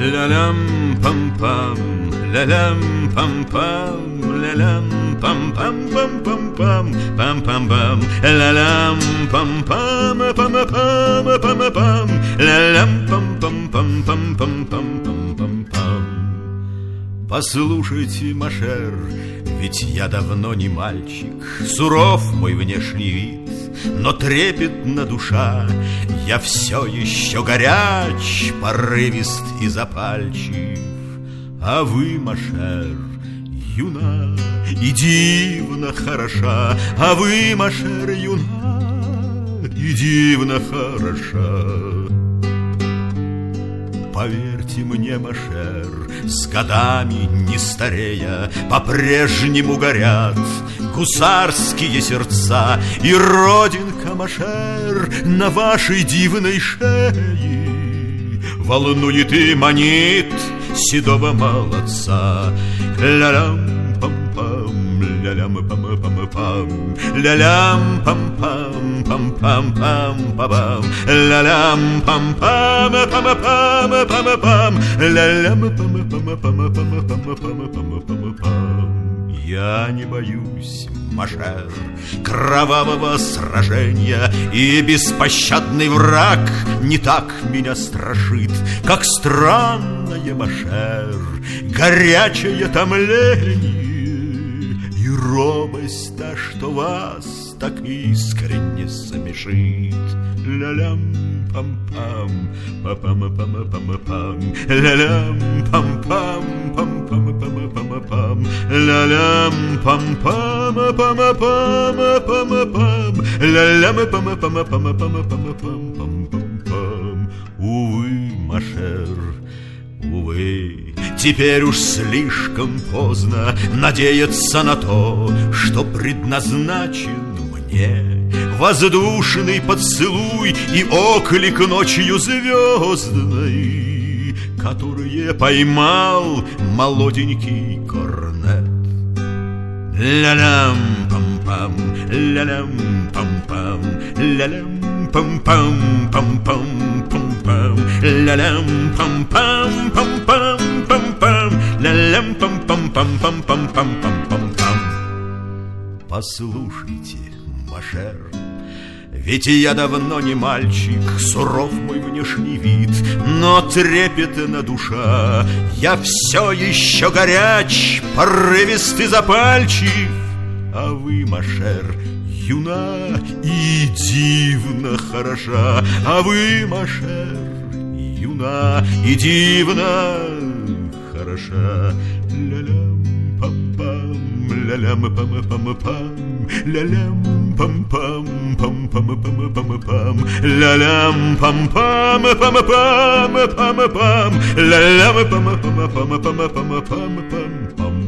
Ля-лям пам-пам, ля-лям пам-пам, ля-лям пам-пам-пам-пам-пам, пам-пам-пам, ля-лям пам-пам, пам-пам-пам-пам, ля-лям пам-пам-пам-пам-пам-пам-пам-пам. Послушайте, Машер, ведь я давно не мальчик, суров мой внешний вид, но трепетна душа. Я все еще горяч, порывист и запальчив. А вы, Машер, юна и дивно хороша. А вы, Машер, юна и дивно хороша. Поверьте мне, Машер, с годами не старея, по-прежнему горят гусарские сердца. И родинка, Машер, на вашей дивной шее волнует и манит седого молодца. Ля-лям пам-пам, ля-лям пам-пам-пам, ля-лям пам-пам, пам-пам-пам-пам, ля-лям пам-пам, пам-пам-пам-пам, ля-лям пам-пам-пам-пам-пам-пам-пам-пам. Я не боюсь, Машер, кровавого сражения, и беспощадный враг не так меня страшит, как странное, Машер, горячее томление и робость та, что вас так искренне смешит. Ля-лям пам-пам, па-пам-пам-пам-пам, ля-лям пам-пам, пам-пам-пам-пам-пам, ля-лям пам-пам, пам-пам-пам-пам-пам, ля-лям пам-пам-пам-пам-пам-пам-пам. Увы, Машер, увы, теперь уж слишком поздно надеяться на то, что предназначен мне воздушный поцелуй и оклик ночью звездной, которые поймал молоденький корнет. Ля-лям пам-пам, ля-лям пам-пам, ля-лям пам-пам, пам-пам, пам-пам, ля-лям пам-пам, пам-пам, пам-пам, ля-лям пам-пам, пам-пам, пам-пам, пам-пам-пам. Послушайте, Машер, ведь я давно не мальчик, суров мой внешний вид, но трепетна душа. Я все еще горяч, порывист и запальчив. А вы, Машер, юна и дивно хороша. А вы, Машер, юна и дивно хороша. Ля-лям пам-пам, ля-лям пам-пам-пам, ля-лям пам-пам, пам-пам-пам-пам-пам, ля-лям пам-пам, пам-пам-пам-пам, ля-лям пам-пам-пам-пам-пам-пам-пам.